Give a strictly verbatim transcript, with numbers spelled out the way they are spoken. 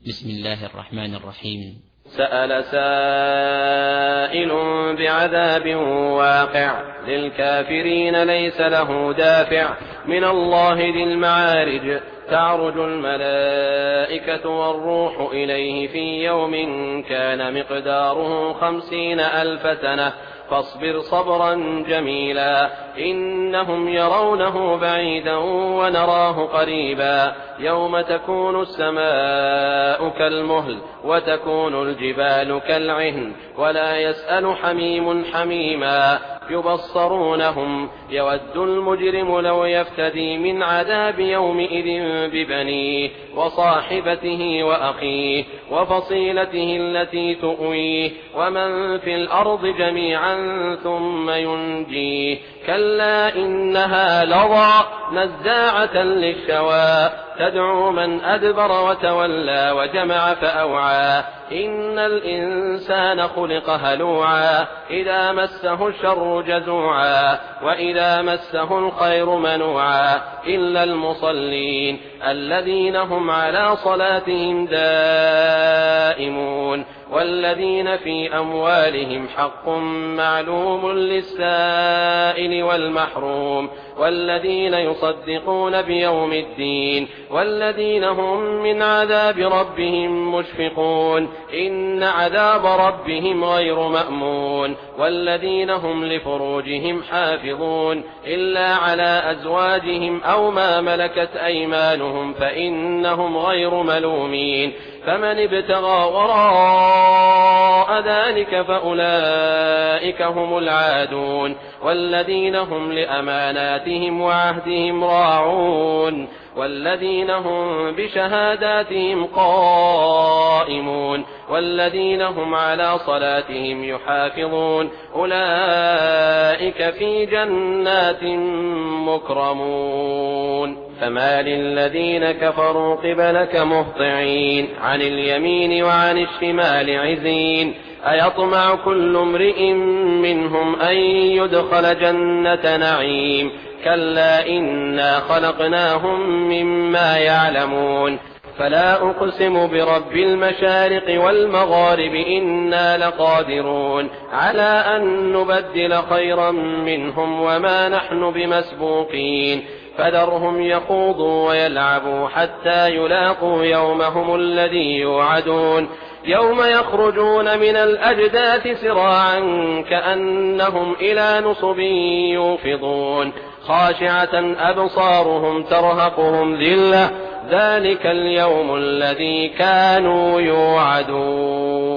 بسم الله الرحمن الرحيم. سأل سائل بعذاب واقع للكافرين ليس له دافع من الله ذي المعارج تعرج الملائكة والروح إليه في يوم كان مقداره خمسين ألف سنة فاصبر صبرا جميلا إنهم يرونه بعيدا ونراه قريبا يوم تكون السماء كالمهل وتكون الجبال كالعهن ولا يسأل حميم حميما يبصرونهم يود المجرم لو يفتدي من عذاب يومئذ ببنيه وصاحبته وأخيه وفصيلته التي تؤويه ومن في الأرض جميعا ثم ينجيه كلا إنها لظى نزاعة للشوى تدعو من أدبر وتولى وجمع فأوعى إن الإنسان خلق هلوعا إذا مسه الشر جزوعا وإذا مسه الخير منوعا إلا المصلين الذين هم على صلاتهم دائمون والذين في أموالهم حق معلوم للسائل والمحروم والذين يصدقون بيوم الدين والذين هم من عذاب ربهم مشفقون إن عذاب ربهم غير مأمون والذين هم لفروجهم حافظون إلا على أزواجهم أو ما ملكت أيمانهم فإنهم غير ملومين فمن ابتغى وراء ذلك فأولئك هم العادون والذين هم لأماناتهم وعهدهم راعون والذين هم بشهاداتهم قائمون والذين هم على صلاتهم يحافظون أولئك في جنات مكرمون فما للذين كفروا قبلك مهطعين عن اليمين وعن الشمال عزين أيطمع كل امرئ منهم أن يدخل جنة نعيم كلا إنا خلقناهم مما يعلمون فلا أقسم برب المشارق والمغارب إنا لقادرون على أن نبدل خيرا منهم وما نحن بمسبوقين فذرهم يخوضوا ويلعبوا حتى يلاقوا يومهم الذي يوعدون يوم يخرجون من الأجداث سراعا كأنهم إلى نصب يوفضون خاشعة أبصارهم ترهقهم ذلة ذلك اليوم الذي كانوا يوعدون.